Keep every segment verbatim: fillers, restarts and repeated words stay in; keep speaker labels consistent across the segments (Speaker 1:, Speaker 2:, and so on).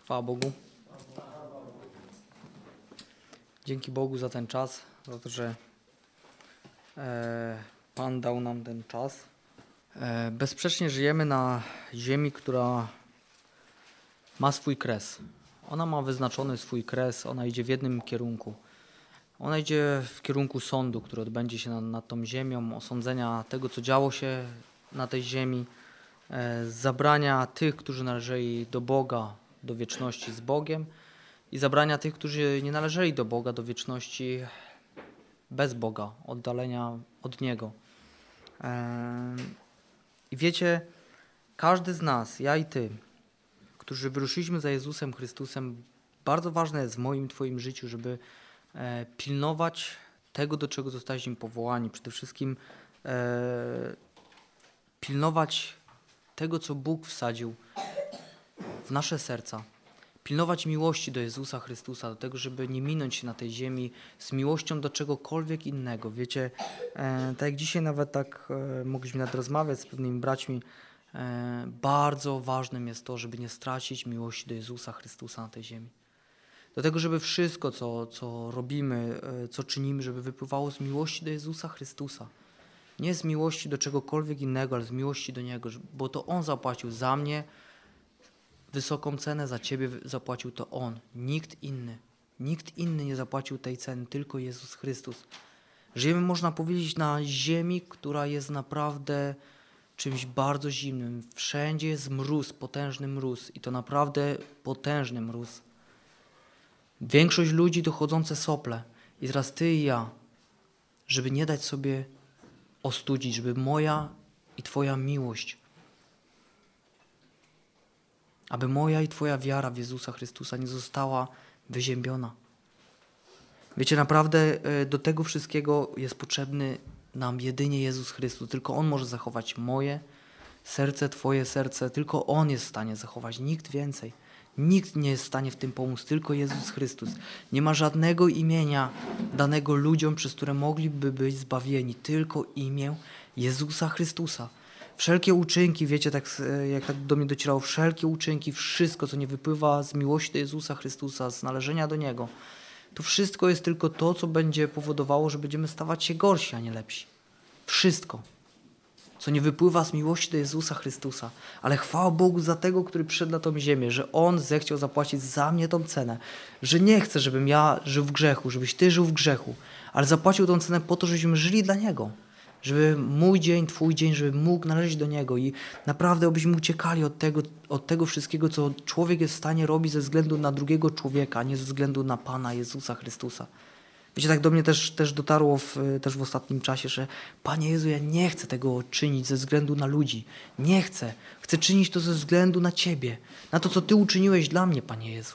Speaker 1: Chwała Bogu. Dzięki Bogu za ten czas, za to, że e, Pan dał nam ten czas. E, bezsprzecznie żyjemy na ziemi, która ma swój kres. Ona ma wyznaczony swój kres, ona idzie w jednym kierunku. Ona idzie w kierunku sądu, który odbędzie się nad, nad tą ziemią, osądzenia tego, co działo się na tej ziemi, e, zabrania tych, którzy należeli do Boga, do wieczności z Bogiem i zabrania tych, którzy nie należeli do Boga, do wieczności bez Boga, oddalenia od Niego. E, I wiecie, każdy z nas, ja i ty, którzy wyruszyliśmy za Jezusem Chrystusem, bardzo ważne jest w moim i twoim życiu, żeby e, pilnować tego, do czego zostaliśmy powołani. Przede wszystkim e, pilnować tego, co Bóg wsadził w nasze serca. Pilnować miłości do Jezusa Chrystusa, do tego, żeby nie minąć się na tej ziemi z miłością do czegokolwiek innego. Wiecie, e, tak jak dzisiaj nawet tak e, mogliśmy nawet rozmawiać z pewnymi braćmi, e, bardzo ważnym jest to, żeby nie stracić miłości do Jezusa Chrystusa na tej ziemi. Do tego, żeby wszystko, co, co robimy, e, co czynimy, żeby wypływało z miłości do Jezusa Chrystusa. Nie z miłości do czegokolwiek innego, ale z miłości do Niego, bo to On zapłacił za mnie wysoką cenę, za Ciebie zapłacił to On, nikt inny. Nikt inny nie zapłacił tej ceny, tylko Jezus Chrystus. Żyjemy, można powiedzieć, na ziemi, która jest naprawdę czymś bardzo zimnym. Wszędzie jest mróz, potężny mróz i to naprawdę potężny mróz. Większość ludzi to chodzące sople. I teraz Ty i ja, żeby nie dać sobie ostudzić, żeby moja i Twoja miłość, aby moja i Twoja wiara w Jezusa Chrystusa nie została wyziębiona. Wiecie, naprawdę do tego wszystkiego jest potrzebny nam jedynie Jezus Chrystus. Tylko On może zachować moje serce, Twoje serce. Tylko On jest w stanie zachować, nikt więcej. Nikt nie jest w stanie w tym pomóc, tylko Jezus Chrystus. Nie ma żadnego imienia danego ludziom, przez które mogliby być zbawieni. Tylko imię Jezusa Chrystusa. Wszelkie uczynki, wiecie, tak jak tak do mnie docierało, wszelkie uczynki, wszystko, co nie wypływa z miłości do Jezusa Chrystusa, z należenia do Niego, to wszystko jest tylko to, co będzie powodowało, że będziemy stawać się gorsi, a nie lepsi. Wszystko, co nie wypływa z miłości do Jezusa Chrystusa. Ale chwała Bogu za tego, który przyszedł na tą ziemię, że On zechciał zapłacić za mnie tą cenę, że nie chce, żebym ja żył w grzechu, żebyś Ty żył w grzechu, ale zapłacił tą cenę po to, żebyśmy żyli dla Niego. Żeby mój dzień, Twój dzień, żeby mógł należeć do Niego i naprawdę abyśmy uciekali od tego, od tego wszystkiego, co człowiek jest w stanie robić ze względu na drugiego człowieka, a nie ze względu na Pana Jezusa Chrystusa. Wiecie, tak do mnie też, też dotarło w, też w ostatnim czasie, że Panie Jezu, ja nie chcę tego czynić ze względu na ludzi. Nie chcę. Chcę czynić to ze względu na Ciebie, na to, co Ty uczyniłeś dla mnie, Panie Jezu.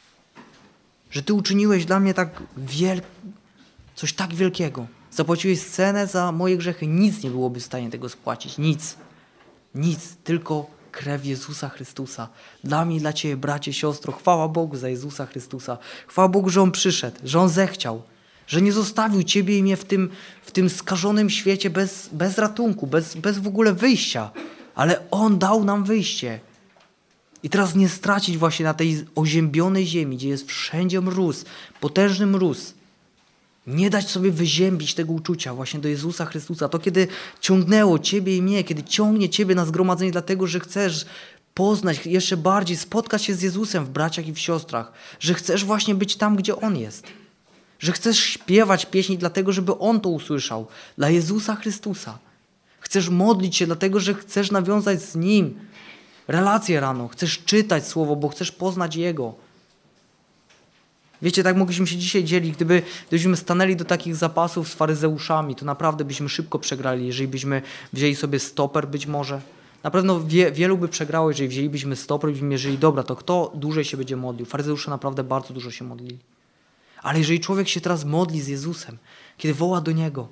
Speaker 1: Że Ty uczyniłeś dla mnie tak wiel... coś tak wielkiego. Zapłaciłeś cenę za moje grzechy. Nic nie byłoby w stanie tego spłacić. Nic. Nic. Tylko krew Jezusa Chrystusa. Dla mnie i dla Ciebie, bracie, siostro. Chwała Bogu za Jezusa Chrystusa. Chwała Bogu, że On przyszedł. Że On zechciał. Że nie zostawił Ciebie i mnie w tym, w tym skażonym świecie bez, bez ratunku. Bez, bez w ogóle wyjścia. Ale On dał nam wyjście. I teraz nie stracić właśnie na tej oziębionej ziemi, gdzie jest wszędzie mróz. Potężny mróz. Nie dać sobie wyziębić tego uczucia właśnie do Jezusa Chrystusa. To kiedy ciągnęło Ciebie i mnie, kiedy ciągnie Ciebie na zgromadzenie dlatego, że chcesz poznać jeszcze bardziej, spotkać się z Jezusem w braciach i w siostrach, że chcesz właśnie być tam, gdzie On jest. Że chcesz śpiewać pieśni dlatego, żeby On to usłyszał. Dla Jezusa Chrystusa. Chcesz modlić się dlatego, że chcesz nawiązać z Nim relację rano. Chcesz czytać Słowo, bo chcesz poznać Jego. Wiecie, tak mogliśmy się dzisiaj dzielić, gdyby, gdybyśmy stanęli do takich zapasów z faryzeuszami, to naprawdę byśmy szybko przegrali, jeżeli byśmy wzięli sobie stoper być może. Na pewno wie, wielu by przegrało, jeżeli wzięlibyśmy stoper i byśmy mierzyli, dobra, to kto dłużej się będzie modlił? Faryzeusze naprawdę bardzo dużo się modlili. Ale jeżeli człowiek się teraz modli z Jezusem, kiedy woła do Niego,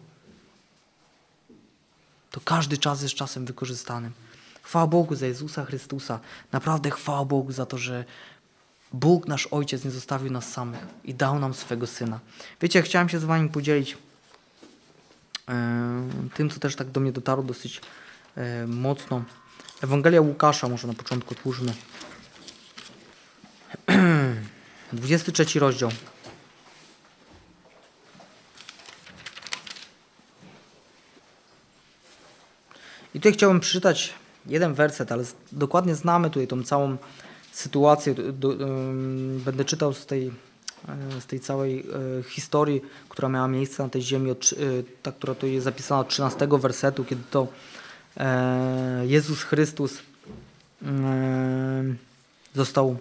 Speaker 1: to każdy czas jest czasem wykorzystanym. Chwała Bogu za Jezusa Chrystusa. Naprawdę chwała Bogu za to, że Bóg, nasz Ojciec, nie zostawił nas samych i dał nam swego Syna. Wiecie, ja chciałem się z Wami podzielić e, tym, co też tak do mnie dotarło dosyć e, mocno. Ewangelia Łukasza, może na początku otwórzmy. dwudziesty trzeci rozdział. I tutaj chciałbym przeczytać jeden werset, ale dokładnie znamy tutaj tą całą sytuację. Do, um, będę czytał z tej, z tej całej e, historii, która miała miejsce na tej ziemi, od, e, ta, która tu jest zapisana od trzynastego wersetu, kiedy to e, Jezus Chrystus e, został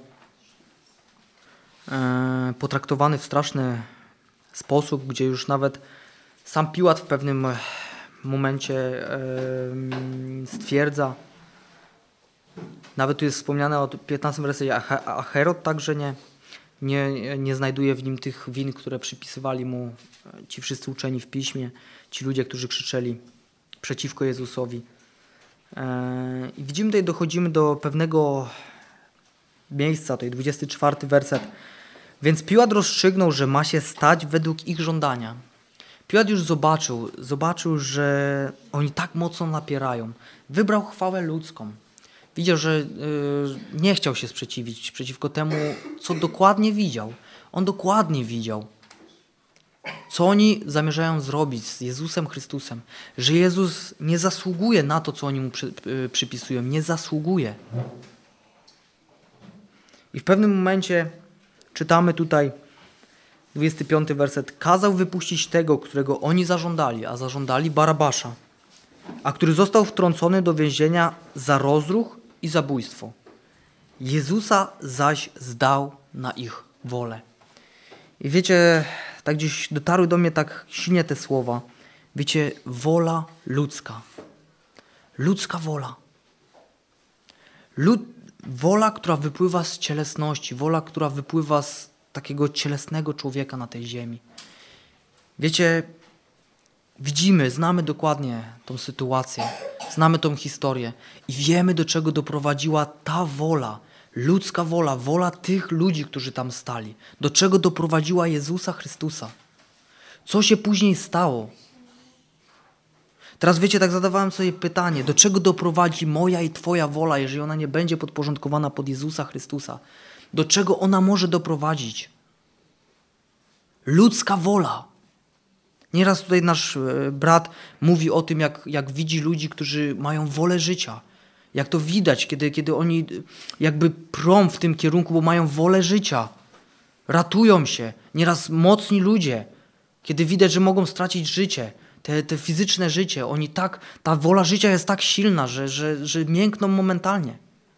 Speaker 1: e, potraktowany w straszny sposób, gdzie już nawet sam Piłat w pewnym momencie e, stwierdza, nawet tu jest wspomniane o piętnastym wersecie, a Herod także nie, nie, nie znajduje w nim tych win, które przypisywali mu ci wszyscy uczeni w piśmie, ci ludzie, którzy krzyczeli przeciwko Jezusowi. E, I widzimy tutaj, dochodzimy do pewnego miejsca, to jest dwudziesty czwarty werset. Więc Piłat rozstrzygnął, że ma się stać według ich żądania. Piłat już zobaczył, zobaczył, że oni tak mocno napierają. Wybrał chwałę ludzką. Widział, że y, nie chciał się sprzeciwić przeciwko temu, co dokładnie widział. On dokładnie widział, co oni zamierzają zrobić z Jezusem Chrystusem. Że Jezus nie zasługuje na to, co oni mu przy, y, przypisują. Nie zasługuje. I w pewnym momencie czytamy tutaj dwudziesty piąty werset. Kazał wypuścić tego, którego oni zażądali, a zażądali Barabasza, a który został wtrącony do więzienia za rozruch i zabójstwo. Jezusa zaś zdał na ich wolę. I wiecie, tak gdzieś dotarły do mnie tak silnie te słowa. Wiecie, wola ludzka. Ludzka wola. Lud, wola, która wypływa z cielesności, wola, która wypływa z takiego cielesnego człowieka na tej ziemi. Wiecie, widzimy, znamy dokładnie tą sytuację, znamy tą historię i wiemy, do czego doprowadziła ta wola, ludzka wola, wola tych ludzi, którzy tam stali. Do czego doprowadziła Jezusa Chrystusa. Co się później stało? Teraz wiecie, tak zadawałem sobie pytanie, do czego doprowadzi moja i Twoja wola, jeżeli ona nie będzie podporządkowana pod Jezusa Chrystusa? Do czego ona może doprowadzić? Ludzka wola. Nieraz tutaj nasz brat mówi o tym, jak, jak widzi ludzi, którzy mają wolę życia. Jak to widać, kiedy, kiedy oni jakby prą w tym kierunku, bo mają wolę życia. Ratują się. Nieraz mocni ludzie, kiedy widać, że mogą stracić życie, te, te fizyczne życie. Oni tak, ta wola życia jest tak silna, że, że, że miękną momentalnie.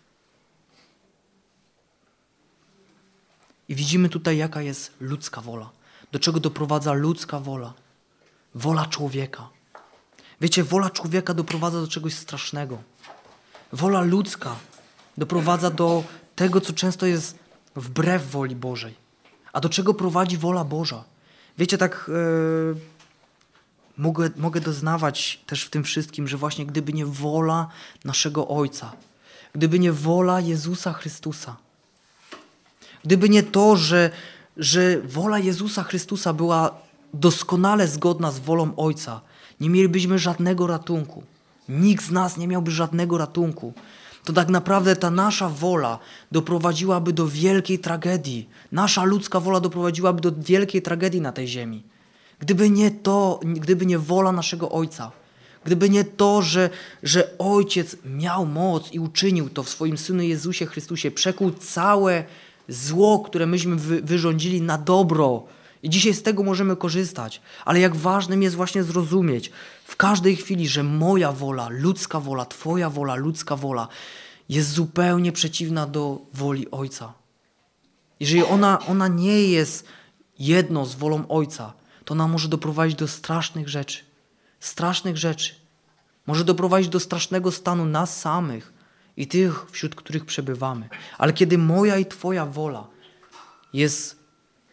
Speaker 1: I widzimy tutaj, jaka jest ludzka wola. Do czego doprowadza ludzka wola. Wola człowieka. Wiecie, wola człowieka doprowadza do czegoś strasznego. Wola ludzka doprowadza do tego, co często jest wbrew woli Bożej. A do czego prowadzi wola Boża? Wiecie, tak yy, mogę, mogę doznawać też w tym wszystkim, że właśnie gdyby nie wola naszego Ojca, gdyby nie wola Jezusa Chrystusa, gdyby nie to, że, że wola Jezusa Chrystusa była doskonale zgodna z wolą Ojca, nie mielibyśmy żadnego ratunku. Nikt z nas nie miałby żadnego ratunku. To tak naprawdę ta nasza wola doprowadziłaby do wielkiej tragedii. Nasza ludzka wola doprowadziłaby do wielkiej tragedii na tej ziemi. Gdyby nie to, gdyby nie wola naszego Ojca, gdyby nie to, że, że Ojciec miał moc i uczynił to w swoim Synu Jezusie Chrystusie, przekuł całe zło, które myśmy wy, wyrządzili na dobro. I dzisiaj z tego możemy korzystać. Ale jak ważnym jest właśnie zrozumieć w każdej chwili, że moja wola, ludzka wola, Twoja wola, ludzka wola jest zupełnie przeciwna do woli Ojca. Jeżeli ona, ona nie jest jedno z wolą Ojca, to ona może doprowadzić do strasznych rzeczy. Strasznych rzeczy. Może doprowadzić do strasznego stanu nas samych i tych, wśród których przebywamy. Ale kiedy moja i Twoja wola jest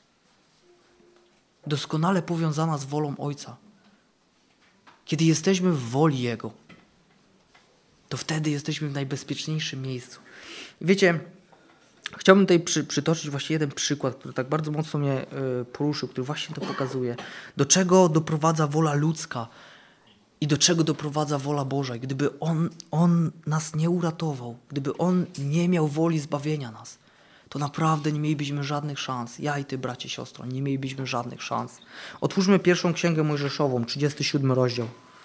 Speaker 1: doskonale powiązana z wolą Ojca, kiedy jesteśmy w woli Jego, to wtedy jesteśmy w najbezpieczniejszym miejscu. Wiecie, chciałbym tutaj przy, przytoczyć właśnie jeden przykład, który tak bardzo mocno mnie y, poruszył, który właśnie to pokazuje. Do czego doprowadza wola ludzka i do czego doprowadza wola Boża. I gdyby On, On nas nie uratował, gdyby On nie miał woli zbawienia nas, to naprawdę nie mielibyśmy żadnych szans. Ja i ty, bracie, siostro, nie mielibyśmy żadnych szans. Otwórzmy pierwszą księgę Mojżeszową, trzydziesty siódmy rozdział.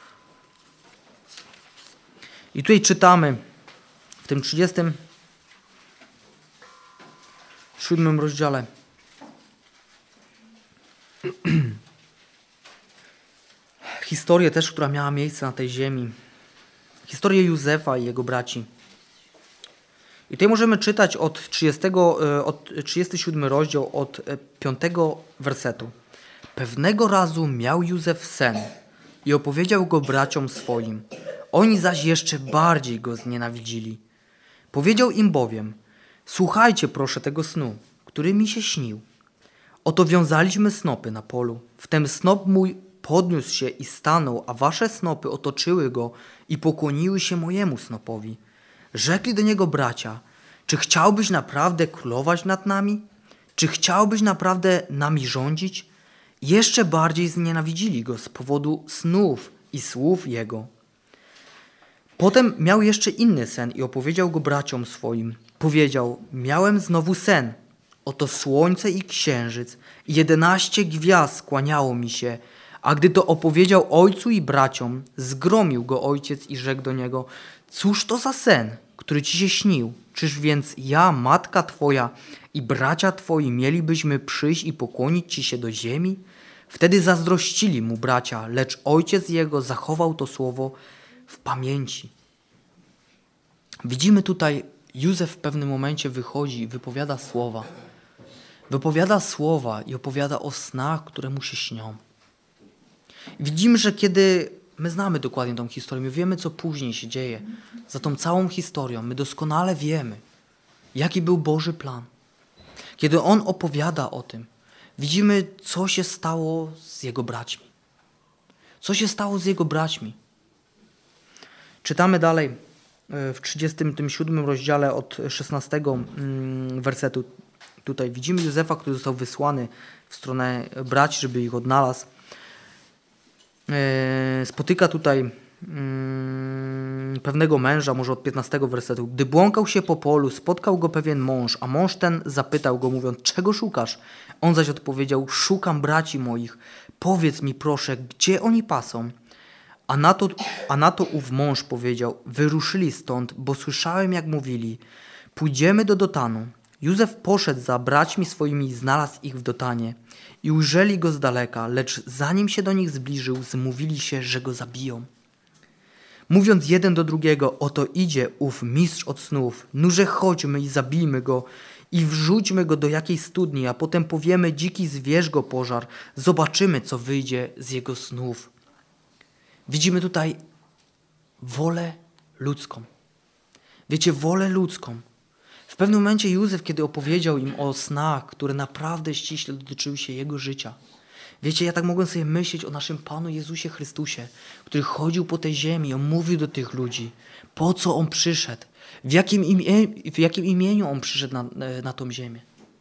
Speaker 1: I tutaj czytamy w tym trzydziestym siódmym rozdziale. Historię też, która miała miejsce na tej ziemi. Historię Józefa i jego braci. I tutaj możemy czytać od trzydziestego, od trzydziesty siódmy rozdział, od piątego wersetu. Pewnego razu miał Józef sen i opowiedział go braciom swoim. Oni zaś jeszcze bardziej go znienawidzili. Powiedział im bowiem: słuchajcie proszę tego snu, który mi się śnił. Oto wiązaliśmy snopy na polu. Wtem snop mój podniósł się i stanął, a wasze snopy otoczyły go i pokłoniły się mojemu snopowi. Rzekli do niego bracia: czy chciałbyś naprawdę królować nad nami? Czy chciałbyś naprawdę nami rządzić? Jeszcze bardziej znienawidzili go z powodu snów i słów jego. Potem miał jeszcze inny sen i opowiedział go braciom swoim. Powiedział: miałem znowu sen. Oto słońce i księżyc i jedenaście gwiazd skłaniało mi się. A gdy to opowiedział ojcu i braciom, zgromił go ojciec i rzekł do niego: cóż to za sen, który ci się śnił? Czyż więc ja, matka twoja i bracia twoi mielibyśmy przyjść i pokłonić ci się do ziemi? Wtedy zazdrościli mu bracia, lecz ojciec jego zachował to słowo w pamięci. Widzimy tutaj, Józef w pewnym momencie wychodzi i wypowiada słowa. Wypowiada słowa i opowiada o snach, które mu się śnią. Widzimy, że kiedy my znamy dokładnie tą historię, my wiemy, co później się dzieje. Za tą całą historią my doskonale wiemy, jaki był Boży plan. Kiedy on opowiada o tym, widzimy, co się stało z jego braćmi. Co się stało z jego braćmi? Czytamy dalej w trzydziestym siódmym rozdziale od szesnastego wersetu. Tutaj widzimy Józefa, który został wysłany w stronę braci, żeby ich odnalazł. Spotyka tutaj pewnego męża, może od piętnastego wersetu. Gdy błąkał się po polu, spotkał go pewien mąż, a mąż ten zapytał go, mówiąc: czego szukasz? On zaś odpowiedział: szukam braci moich. Powiedz mi proszę, gdzie oni pasą? A na to, a na to ów mąż powiedział: wyruszyli stąd, bo słyszałem, jak mówili: pójdziemy do Dotanu. Józef poszedł za braćmi swoimi i znalazł ich w Dotanie. I ujrzeli go z daleka, lecz zanim się do nich zbliżył, zmówili się, że go zabiją. Mówiąc jeden do drugiego: oto idzie ów mistrz od snów, nurze chodźmy i zabijmy go i wrzućmy go do jakiejś studni, a potem powiemy: dziki zwierz go pożar, zobaczymy, co wyjdzie z jego snów. Widzimy tutaj wolę ludzką. Wiecie, wolę ludzką. W pewnym momencie Józef, kiedy opowiedział im o snach, które naprawdę ściśle dotyczyły się jego życia. Wiecie, ja tak mogłem sobie myśleć o naszym Panu Jezusie Chrystusie, który chodził po tej ziemi, on mówił do tych ludzi, po co on przyszedł, w jakim, imię, w jakim imieniu on przyszedł na, na tą ziemię.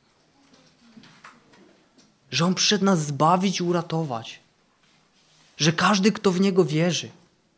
Speaker 1: Że on przyszedł nas zbawić i uratować. Że każdy, kto w niego wierzy.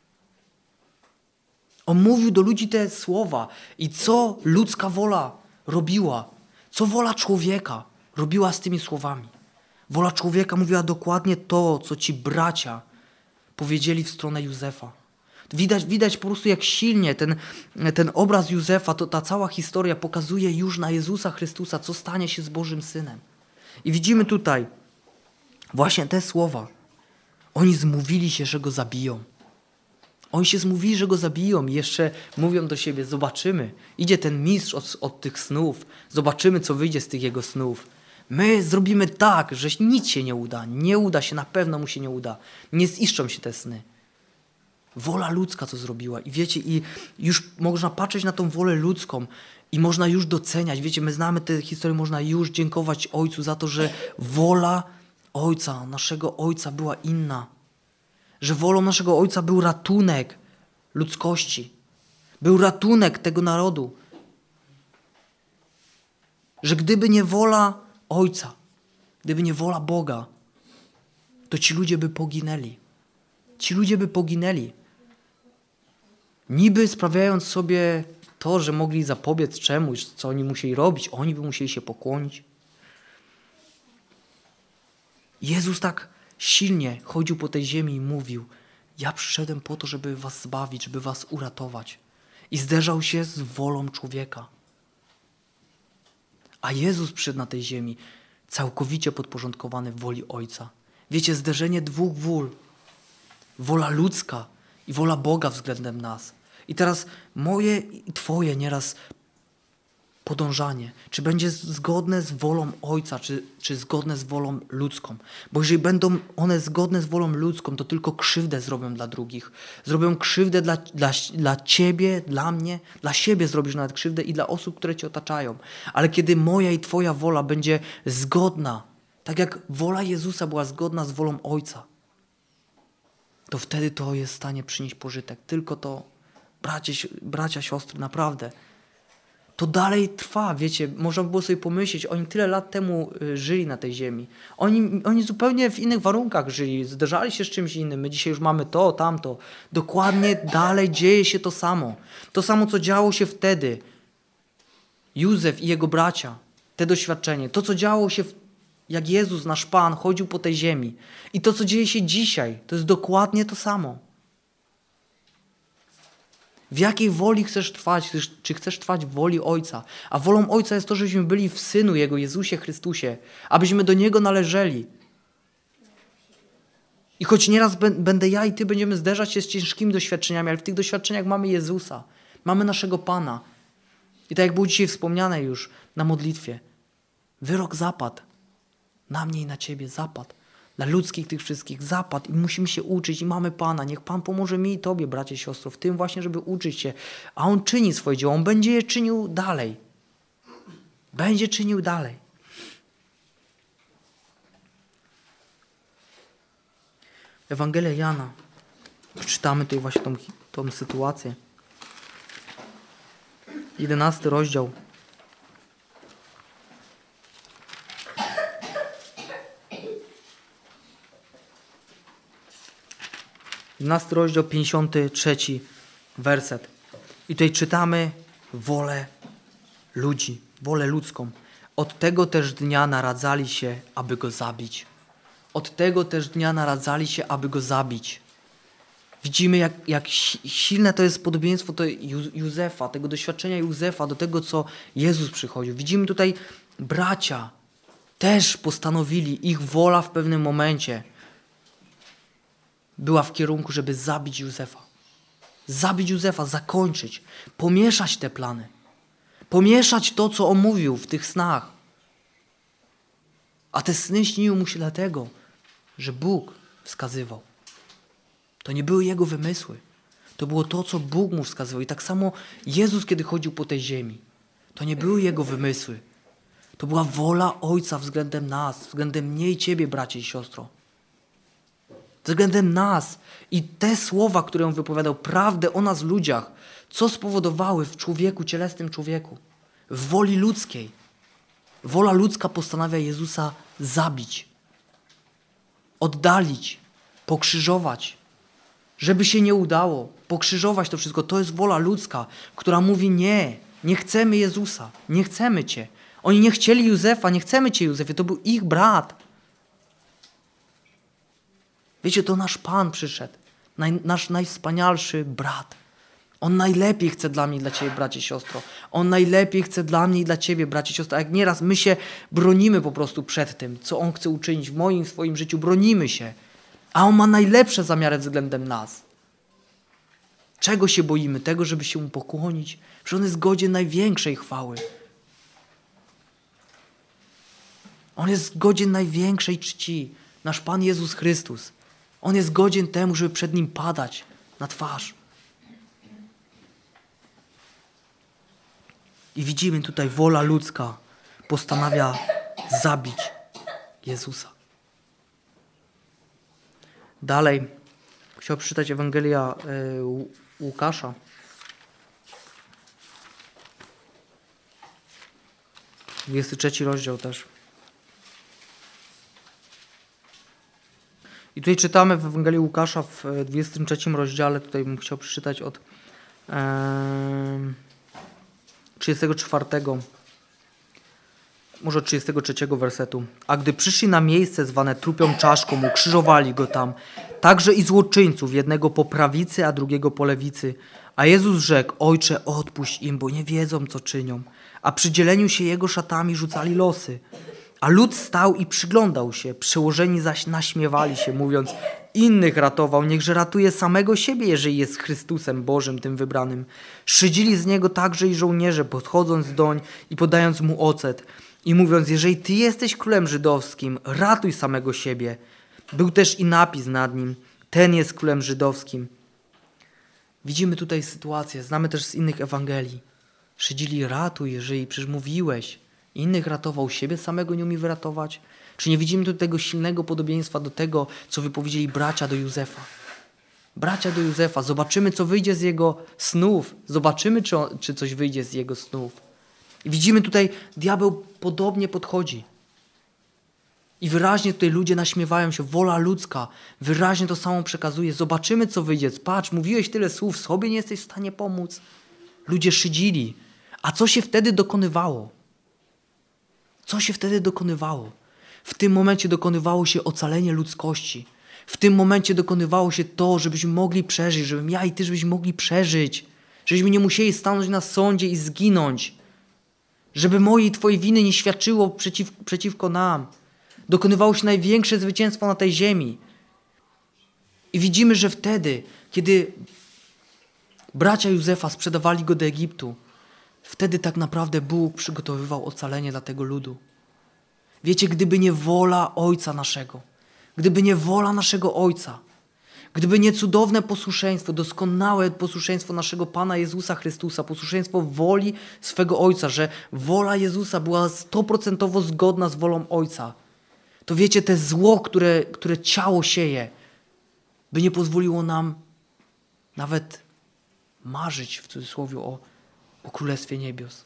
Speaker 1: On mówił do ludzi te słowa i co ludzka wola robiła, co wola człowieka robiła z tymi słowami. Wola człowieka mówiła dokładnie to, co ci bracia powiedzieli w stronę Józefa. Widać, widać po prostu, jak silnie ten, ten obraz Józefa, to ta cała historia pokazuje już na Jezusa Chrystusa, co stanie się z Bożym Synem. I widzimy tutaj właśnie te słowa. Oni zmówili się, że go zabiją. Oni się zmówili, że go zabiją i jeszcze mówią do siebie: zobaczymy. Idzie ten mistrz od, od tych snów. Zobaczymy, co wyjdzie z tych jego snów. My zrobimy tak, że nic się nie uda. Nie uda się, na pewno mu się nie uda. Nie ziszczą się te sny. Wola ludzka to zrobiła. I wiecie, i już można patrzeć na tą wolę ludzką i można już doceniać. Wiecie, my znamy tę historię, można już dziękować Ojcu za to, że wola Ojca, naszego Ojca była inna. Że wolą naszego Ojca był ratunek ludzkości. Był ratunek tego narodu. Że gdyby nie wola Ojca, gdyby nie wola Boga, to ci ludzie by poginęli. Ci ludzie by poginęli. Niby sprawiając sobie To, że mogli zapobiec czemuś, co oni musieli robić, oni by musieli się pokłonić. Jezus tak silnie chodził po tej ziemi i mówił: ja przyszedłem po to, żeby was zbawić, żeby was uratować. I zderzał się z wolą człowieka. A Jezus przyszedł na tej ziemi całkowicie podporządkowany woli Ojca. Wiecie, zderzenie dwóch wól. Wola ludzka i wola Boga względem nas. I teraz moje i twoje nieraz podążanie, czy będzie zgodne z wolą Ojca, czy, czy zgodne z wolą ludzką. Bo jeżeli będą one zgodne z wolą ludzką, to tylko krzywdę zrobią dla drugich. Zrobią krzywdę dla, dla, dla ciebie, dla mnie, dla siebie zrobisz nawet krzywdę i dla osób, które cię otaczają. Ale kiedy moja i twoja wola będzie zgodna, tak jak wola Jezusa była zgodna z wolą Ojca, to wtedy to jest w stanie przynieść pożytek. Tylko to, bracie, bracia, siostry, naprawdę, to dalej trwa, wiecie, można by było sobie pomyśleć, oni tyle lat temu żyli na tej ziemi. Oni, oni zupełnie w innych warunkach żyli, zderzali się z czymś innym. My dzisiaj już mamy to, tamto. Dokładnie dalej dzieje się to samo. To samo, co działo się wtedy. Józef i jego bracia, te doświadczenie. To, co działo się, jak Jezus, nasz Pan, chodził po tej ziemi. I to, co dzieje się dzisiaj, to jest dokładnie to samo. W jakiej woli chcesz trwać? Czy chcesz trwać w woli Ojca? A wolą Ojca jest to, żebyśmy byli w Synu Jego, Jezusie Chrystusie. Abyśmy do Niego należeli. I choć nieraz będę ja i Ty będziemy zderzać się z ciężkimi doświadczeniami, ale w tych doświadczeniach mamy Jezusa. Mamy naszego Pana. I tak jak było dzisiaj wspomniane już na modlitwie. Wyrok zapadł. Na mnie i na Ciebie zapadł. Dla ludzkich tych wszystkich zapadł i musimy się uczyć i mamy Pana. Niech Pan pomoże mi i Tobie, bracie i siostro, w tym właśnie, żeby uczyć się. A On czyni swoje dzieło. On będzie je czynił dalej. Będzie czynił dalej. Ewangelia Jana. Przeczytamy tutaj właśnie tą, tą sytuację. Jedenasty rozdział. jedenasty rozdział, pięćdziesiąty trzeci werset. I tutaj czytamy wolę ludzi, wolę ludzką. Od tego też dnia naradzali się, aby go zabić. Od tego też dnia naradzali się, aby go zabić. Widzimy, jak, jak silne to jest podobieństwo to Józefa, tego doświadczenia Józefa do tego, co Jezus przychodził. Widzimy tutaj bracia też postanowili, ich wola w pewnym momencie była w kierunku, żeby zabić Józefa. Zabić Józefa, zakończyć, pomieszać te plany. Pomieszać to, co on mówił w tych snach. A te sny śniły mu się dlatego, że Bóg wskazywał. To nie były jego wymysły. To było to, co Bóg mu wskazywał. I tak samo Jezus, kiedy chodził po tej ziemi, to nie były jego wymysły. To była wola Ojca względem nas, względem mnie i Ciebie, bracie i siostro. Względem nas. I te słowa, które on wypowiadał, prawdę o nas ludziach, co spowodowały w człowieku, cielesnym człowieku, w woli ludzkiej. Wola ludzka postanawia Jezusa zabić, oddalić, pokrzyżować, żeby się nie udało, pokrzyżować to wszystko. To jest wola ludzka, która mówi nie, nie chcemy Jezusa, nie chcemy Cię. Oni nie chcieli Józefa, nie chcemy Cię, Józefie, to był ich brat. Wiecie, to nasz Pan przyszedł, naj, nasz najwspanialszy brat. On najlepiej chce dla mnie i dla Ciebie, bracie, siostro. On najlepiej chce dla mnie i dla Ciebie, bracie, siostro. A jak nieraz my się bronimy po prostu przed tym, co On chce uczynić w moim, w swoim życiu, bronimy się. A On ma najlepsze zamiary względem nas. Czego się boimy? Tego, żeby się Mu pokłonić? Że On jest godzien największej chwały. On jest godzien największej czci. Nasz Pan Jezus Chrystus. On jest godzien temu, żeby przed Nim padać na twarz. I widzimy tutaj, wola ludzka postanawia zabić Jezusa. Dalej chciałbym przeczytać Ewangelia y, Łukasza. dwudziesty trzeci rozdział też. I tutaj czytamy w Ewangelii Łukasza w dwudziestym trzecim rozdziale, tutaj bym chciał przeczytać od... Yy, trzydziestego czwartego, może od trzydziestego trzeciego wersetu. A gdy przyszli na miejsce zwane trupią czaszką, ukrzyżowali go tam, także i złoczyńców, jednego po prawicy, a drugiego po lewicy. A Jezus rzekł: Ojcze, odpuść im, bo nie wiedzą, co czynią. A przy dzieleniu się jego szatami rzucali losy. A lud stał i przyglądał się, przełożeni zaś naśmiewali się, mówiąc: innych ratował, niechże ratuje samego siebie, jeżeli jest Chrystusem Bożym, tym wybranym. Szydzili z niego także i żołnierze, podchodząc doń i podając mu ocet i mówiąc: jeżeli ty jesteś królem żydowskim, ratuj samego siebie. Był też i napis nad nim: ten jest królem żydowskim. Widzimy tutaj sytuację, znamy też z innych Ewangelii. Szydzili: ratuj, jeżeli przecież mówiłeś. Innych ratował, siebie samego nie umie wyratować. Czy nie widzimy tu tego silnego podobieństwa do tego, co wypowiedzieli bracia do Józefa? Bracia do Józefa, zobaczymy, co wyjdzie z jego snów. Zobaczymy, czy, on, czy coś wyjdzie z jego snów. I widzimy tutaj, diabeł podobnie podchodzi. I wyraźnie tutaj ludzie naśmiewają się, wola ludzka wyraźnie to samo przekazuje. Zobaczymy, co wyjdzie. Patrz, mówiłeś tyle słów, sobie nie jesteś w stanie pomóc. Ludzie szydzili. A co się wtedy dokonywało? Co się wtedy dokonywało? W tym momencie dokonywało się ocalenie ludzkości. W tym momencie dokonywało się to, żebyśmy mogli przeżyć, żebym ja i ty, żebyśmy mogli przeżyć. Żebyśmy nie musieli stanąć na sądzie i zginąć. Żeby mojej i twojej winy nie świadczyło przeciw, przeciwko nam. Dokonywało się największe zwycięstwo na tej ziemi. I widzimy, że wtedy, kiedy bracia Józefa sprzedawali go do Egiptu, wtedy tak naprawdę Bóg przygotowywał ocalenie dla tego ludu. Wiecie, gdyby nie wola Ojca naszego, gdyby nie wola naszego Ojca, gdyby nie cudowne posłuszeństwo, doskonałe posłuszeństwo naszego Pana Jezusa Chrystusa, posłuszeństwo woli swego Ojca, że wola Jezusa była stoprocentowo zgodna z wolą Ojca, to wiecie, te zło, które, które ciało sieje, by nie pozwoliło nam nawet marzyć, w cudzysłowie, o, o Królestwie Niebios.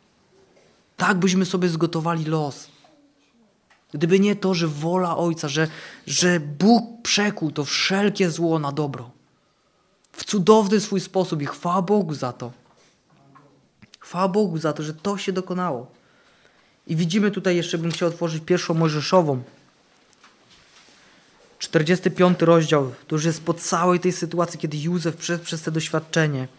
Speaker 1: Tak byśmy sobie zgotowali los. Gdyby nie to, że wola Ojca, że, że Bóg przekuł to wszelkie zło na dobro. W cudowny swój sposób i chwała Bogu za to. Chwała Bogu za to, że to się dokonało. I widzimy tutaj, jeszcze bym chciał otworzyć pierwszą Mojżeszową. czterdziesty piąty rozdział. To już jest po całej tej sytuacji, kiedy Józef przez, przez to doświadczenie,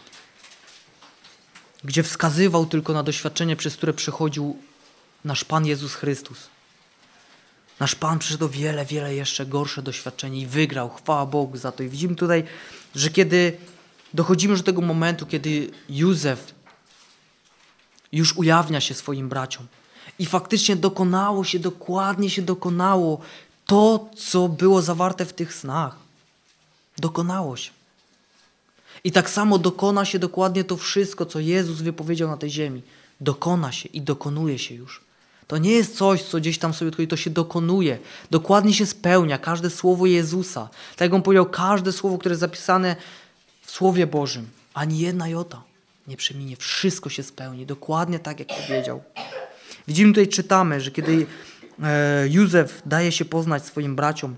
Speaker 1: gdzie wskazywał tylko na doświadczenie, przez które przechodził nasz Pan Jezus Chrystus. Nasz Pan przeszedł wiele, wiele jeszcze gorsze doświadczenie i wygrał. Chwała Bogu za to. I widzimy tutaj, że kiedy dochodzimy już do tego momentu, kiedy Józef już ujawnia się swoim braciom i faktycznie dokonało się, dokładnie się dokonało to, co było zawarte w tych snach. Dokonało się. I tak samo dokona się dokładnie to wszystko, co Jezus wypowiedział na tej ziemi. Dokona się i dokonuje się już. To nie jest coś, co gdzieś tam sobie odchodzi, to się dokonuje. Dokładnie się spełnia każde słowo Jezusa. Tak jak on powiedział, każde słowo, które jest zapisane w Słowie Bożym. Ani jedna jota nie przeminie. Wszystko się spełni. Dokładnie tak, jak powiedział. Widzimy tutaj, czytamy, że kiedy e, Józef daje się poznać swoim braciom,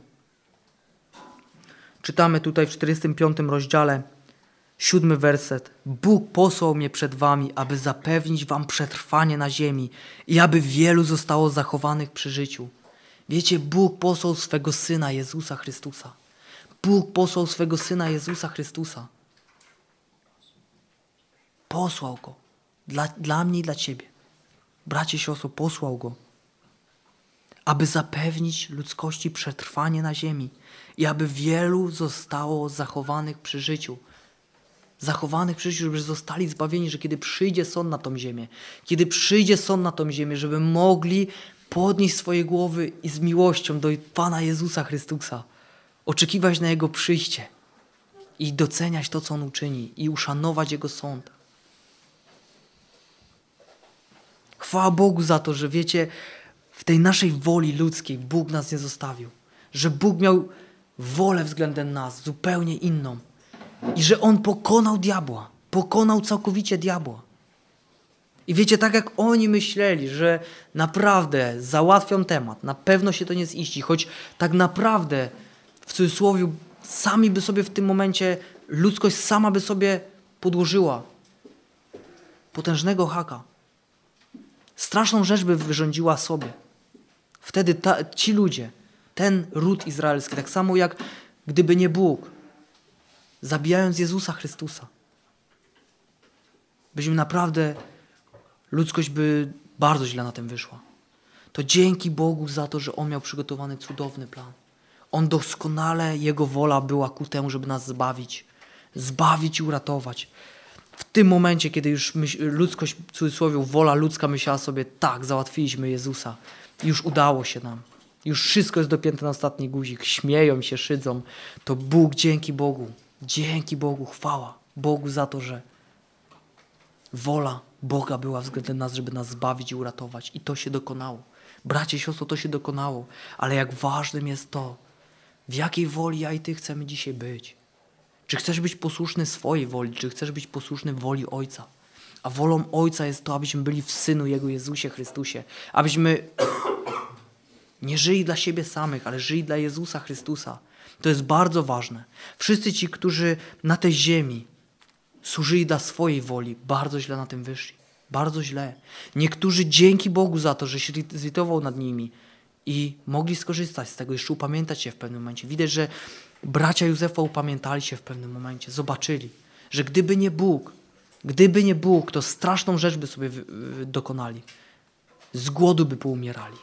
Speaker 1: czytamy tutaj w czterdziestym piątym rozdziale, siódmy werset. Bóg posłał mnie przed wami, aby zapewnić wam przetrwanie na ziemi i aby wielu zostało zachowanych przy życiu. Wiecie, Bóg posłał swego Syna Jezusa Chrystusa. Bóg posłał swego Syna Jezusa Chrystusa. Posłał Go. Dla, dla mnie i dla ciebie. Bracie, siostro, posłał Go. Aby zapewnić ludzkości przetrwanie na ziemi i aby wielu zostało zachowanych przy życiu. Zachowanych przy życiu, żeby zostali zbawieni, że kiedy przyjdzie sąd na tą ziemię, kiedy przyjdzie sąd na tą ziemię, żeby mogli podnieść swoje głowy i z miłością do Pana Jezusa Chrystusa oczekiwać na Jego przyjście i doceniać to, co On uczyni i uszanować Jego sąd. Chwała Bogu za to, że wiecie, w tej naszej woli ludzkiej Bóg nas nie zostawił. Że Bóg miał wolę względem nas zupełnie inną. I że On pokonał diabła. Pokonał całkowicie diabła. I wiecie, tak jak oni myśleli, że naprawdę załatwią temat, na pewno się to nie ziści, choć tak naprawdę w cudzysłowie sami by sobie w tym momencie, ludzkość sama by sobie podłożyła Potężnego Haka. Straszną rzecz by wyrządziła sobie. Wtedy ta, ci ludzie, ten ród izraelski, tak samo jak gdyby nie Bóg, zabijając Jezusa Chrystusa, byśmy naprawdę, ludzkość by bardzo źle na tym wyszła. To dzięki Bogu za to, że On miał przygotowany cudowny plan. On doskonale, Jego wola była ku temu, żeby nas zbawić. Zbawić i uratować. W tym momencie, kiedy już myśl, ludzkość, w cudzysłowie, wola ludzka myślała sobie, tak, załatwiliśmy Jezusa. Już udało się nam. Już wszystko jest dopięte na ostatni guzik. Śmieją się, szydzą. To Bóg, dzięki Bogu. Dzięki Bogu, chwała Bogu za to, że wola Boga była względem nas, żeby nas zbawić i uratować. I to się dokonało. Bracie, siostro, to się dokonało. Ale jak ważnym jest to, w jakiej woli ja i ty chcemy dzisiaj być. Czy chcesz być posłuszny swojej woli, czy chcesz być posłuszny woli Ojca. A wolą Ojca jest to, abyśmy byli w Synu Jego Jezusie Chrystusie. Abyśmy nie żyli dla siebie samych, ale żyli dla Jezusa Chrystusa. To jest bardzo ważne. Wszyscy ci, którzy na tej ziemi służyli dla swojej woli, bardzo źle na tym wyszli. Bardzo źle. Niektórzy dzięki Bogu za to, że się zlitował nad nimi i mogli skorzystać z tego, jeszcze upamiętać się w pewnym momencie. Widać, że bracia Józefa upamiętali się w pewnym momencie. Zobaczyli, że gdyby nie Bóg, gdyby nie Bóg, to straszną rzecz by sobie dokonali. Z głodu by poumierali.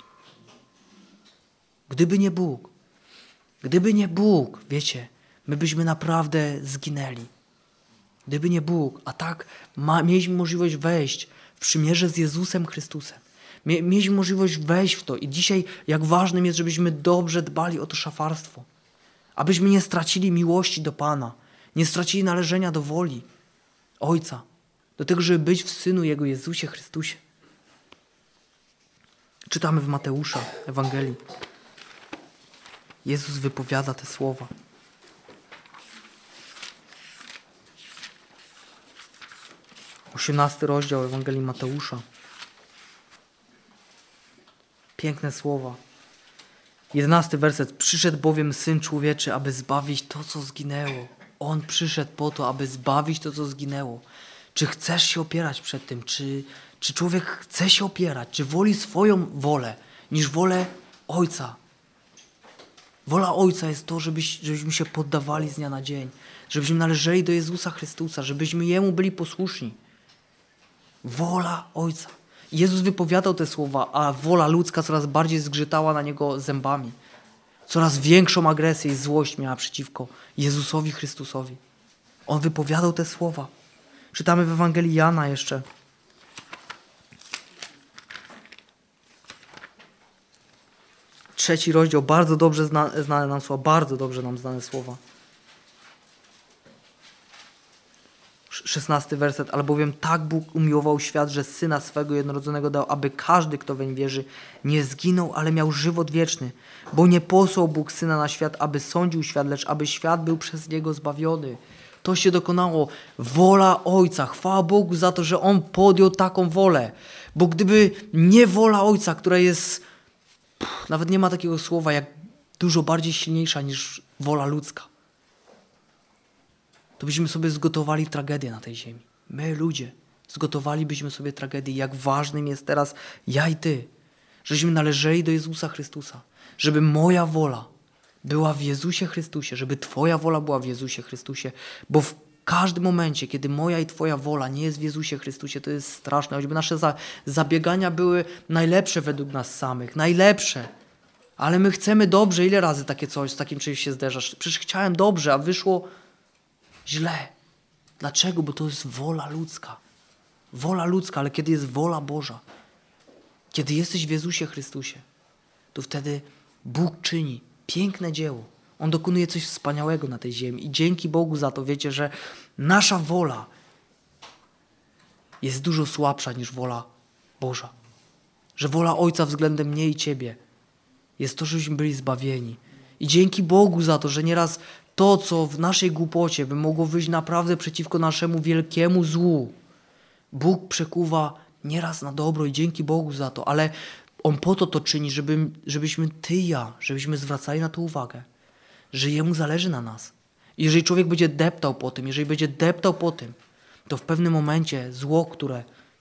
Speaker 1: Gdyby nie Bóg, gdyby nie Bóg, wiecie, my byśmy naprawdę zginęli. Gdyby nie Bóg, a tak ma, mieliśmy możliwość wejść w przymierze z Jezusem Chrystusem. Mie, mieliśmy możliwość wejść w to i dzisiaj jak ważnym jest, żebyśmy dobrze dbali o to szafarstwo. Abyśmy nie stracili miłości do Pana, nie stracili należenia do woli Ojca, do tego, żeby być w Synu Jego Jezusie Chrystusie. Czytamy w Mateusza, Ewangelii. Jezus wypowiada te słowa. osiemnasty rozdział Ewangelii Mateusza. Piękne słowa. Jedenasty werset. Przyszedł bowiem Syn Człowieczy, aby zbawić to, co zginęło. On przyszedł po to, aby zbawić to, co zginęło. Czy chcesz się opierać przed tym? Czy, czy człowiek chce się opierać? Czy woli swoją wolę niż wolę Ojca? Wola Ojca jest to, żebyś, żebyśmy się poddawali z dnia na dzień. Żebyśmy należeli do Jezusa Chrystusa. Żebyśmy Jemu byli posłuszni. Wola Ojca. Jezus wypowiadał te słowa, a wola ludzka coraz bardziej zgrzytała na Niego zębami. Coraz większą agresję i złość miała przeciwko Jezusowi Chrystusowi. On wypowiadał te słowa. Czytamy w Ewangelii Jana jeszcze. Trzeci rozdział, bardzo dobrze zna, znane nam słowa, bardzo dobrze nam znane słowa. Szesnasty werset. Albowiem tak Bóg umiłował świat, że Syna swego jednorodzonego dał, aby każdy, kto weń wierzy, nie zginął, ale miał żywot wieczny. Bo nie posłał Bóg Syna na świat, aby sądził świat, lecz aby świat był przez Niego zbawiony. To się dokonało. Wola Ojca. Chwała Bogu za to, że On podjął taką wolę. Bo gdyby nie wola Ojca, która jest, pff, nawet nie ma takiego słowa, jak dużo bardziej silniejsza niż wola ludzka, to byśmy sobie zgotowali tragedię na tej ziemi. My, ludzie, zgotowalibyśmy sobie tragedię. Jak ważnym jest teraz ja i ty, żebyśmy należeli do Jezusa Chrystusa. Żeby moja wola była w Jezusie Chrystusie, żeby twoja wola była w Jezusie Chrystusie, bo w każdym momencie, kiedy moja i twoja wola nie jest w Jezusie Chrystusie, to jest straszne. Choćby nasze za, zabiegania były najlepsze według nas samych, najlepsze. Ale my chcemy dobrze. Ile razy takie coś, z takim czymś się zderzasz? Przecież chciałem dobrze, a wyszło źle. Dlaczego? Bo to jest wola ludzka. Wola ludzka, ale kiedy jest wola Boża, kiedy jesteś w Jezusie Chrystusie, to wtedy Bóg czyni piękne dzieło. On dokonuje coś wspaniałego na tej ziemi. I dzięki Bogu za to, wiecie, że nasza wola jest dużo słabsza niż wola Boża. Że wola Ojca względem mnie i ciebie jest to, żebyśmy byli zbawieni. I dzięki Bogu za to, że nieraz to, co w naszej głupocie by mogło wyjść naprawdę przeciwko naszemu wielkiemu złu, Bóg przekuwa nieraz na dobro i dzięki Bogu za to, ale On po to to czyni, żeby, żebyśmy ty i ja, żebyśmy zwracali na to uwagę, że Jemu zależy na nas. I jeżeli człowiek będzie deptał po tym, jeżeli będzie deptał po tym, to w pewnym momencie zło, które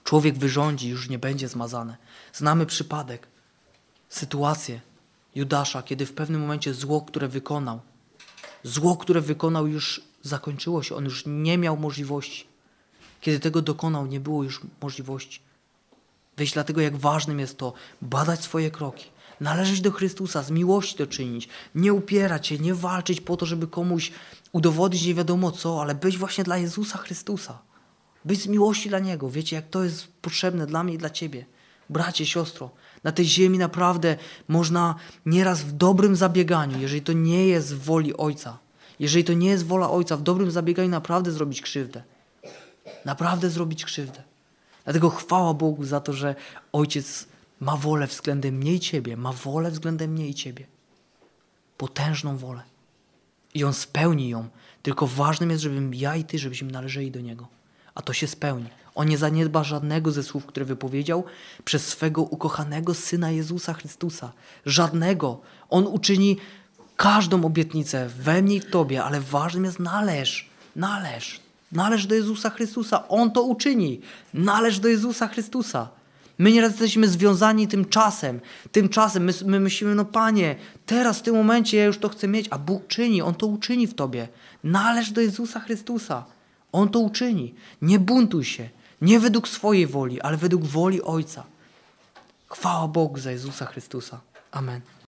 Speaker 1: Człowiek wyrządzi, już nie będzie zmazane. Znamy przypadek, sytuację Judasza, kiedy w pewnym momencie zło, które wykonał, zło, które wykonał, już zakończyło się. On już nie miał możliwości. Kiedy tego dokonał, nie było już możliwości. Wiesz, dlatego jak ważnym jest to badać swoje kroki, należeć do Chrystusa, z miłości to czynić, nie upierać się, nie walczyć po to, żeby komuś udowodnić nie wiadomo co, ale być właśnie dla Jezusa Chrystusa. Być z miłości dla Niego. Wiecie, jak to jest potrzebne dla mnie i dla Ciebie. Bracie, siostro, na tej ziemi naprawdę można nieraz w dobrym zabieganiu, jeżeli to nie jest w woli Ojca, jeżeli to nie jest wola Ojca, w dobrym zabieganiu naprawdę zrobić krzywdę. Naprawdę zrobić krzywdę. Dlatego chwała Bogu za to, że Ojciec ma wolę względem mnie i Ciebie. Ma wolę względem mnie i Ciebie. Potężną wolę. I On spełni ją. Tylko ważnym jest, żebym ja i Ty, żebyśmy należeli do Niego. A to się spełni. On nie zaniedba żadnego ze słów, które wypowiedział przez swego ukochanego Syna Jezusa Chrystusa. Żadnego. On uczyni każdą obietnicę we mnie i w Tobie, ale ważnym jest należ. Należ. Należ do Jezusa Chrystusa. On to uczyni. Należ do Jezusa Chrystusa. My nieraz jesteśmy związani tym czasem. Tym czasem. My, my myślimy, no Panie, teraz w tym momencie ja już to chcę mieć, a Bóg czyni. On to uczyni w Tobie. Należ do Jezusa Chrystusa. On to uczyni. Nie buntuj się. Nie według swojej woli, ale według woli Ojca. Chwała Bogu za Jezusa Chrystusa. Amen.